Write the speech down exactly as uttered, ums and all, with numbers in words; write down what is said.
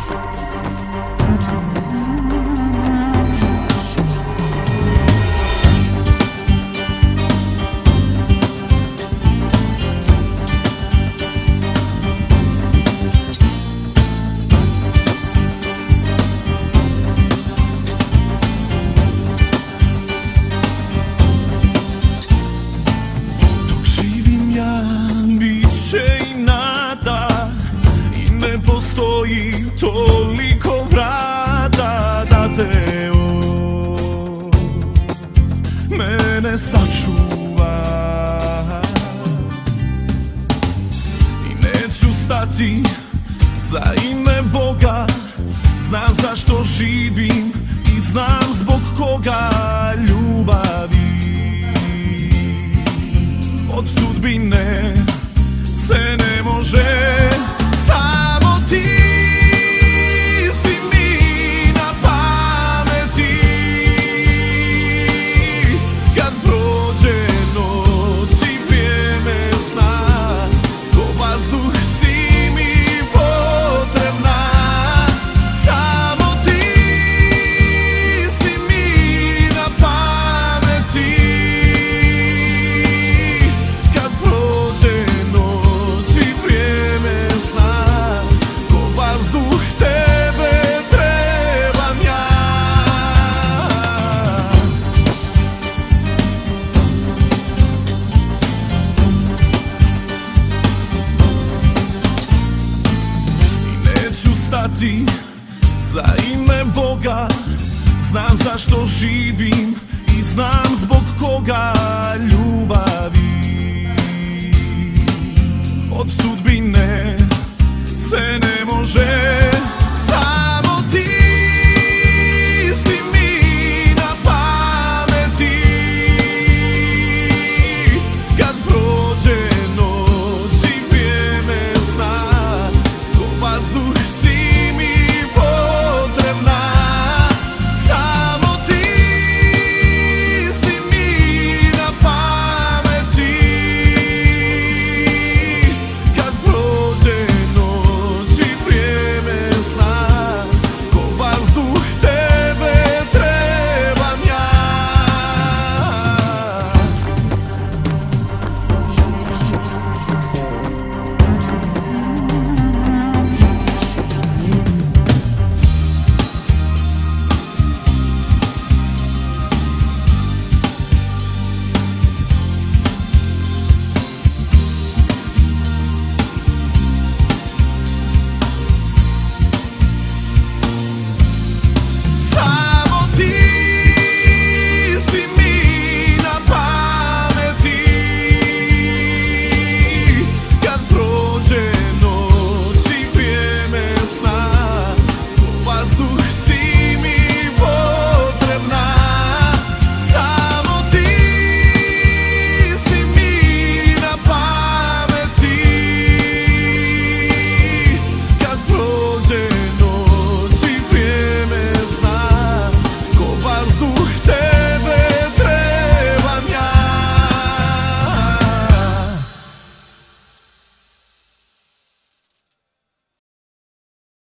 Postoji toliko vrata da te on mene sačuva i neću stati za ime Boga. Znam zašto živim i znam zbog koga. Ljubavi od sudbine se ne može. Samo ti si mi na pameti. Kad prođe noć i vrijeme sna, ko vazduh si mi potrebna. Samo ti si mi na pameti. Kad prođe noć i vrijeme sna, vazduh tebe trebam ja. I neću stati za ime Boga. Znam zašto živim i znam zbog koga. Ljubavi od sudbine se ne može.